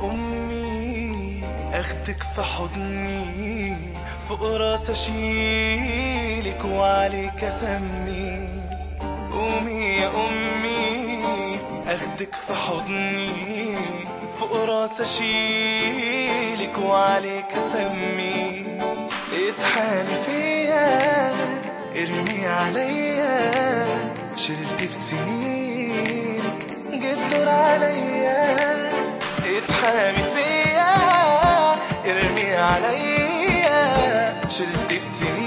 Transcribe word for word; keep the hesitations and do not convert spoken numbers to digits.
أمي أخدك في حضني، فوق راس أشيلك وعليك أسمي. قومي يا أمي أخدك في حضني، فوق راس أشيلك وعليك أسمي. اتحامي فيا ارمي عليا، شلت في سنينك جيت دور عليا. اتحامي فيا ارمي عليا، شلت في سنينك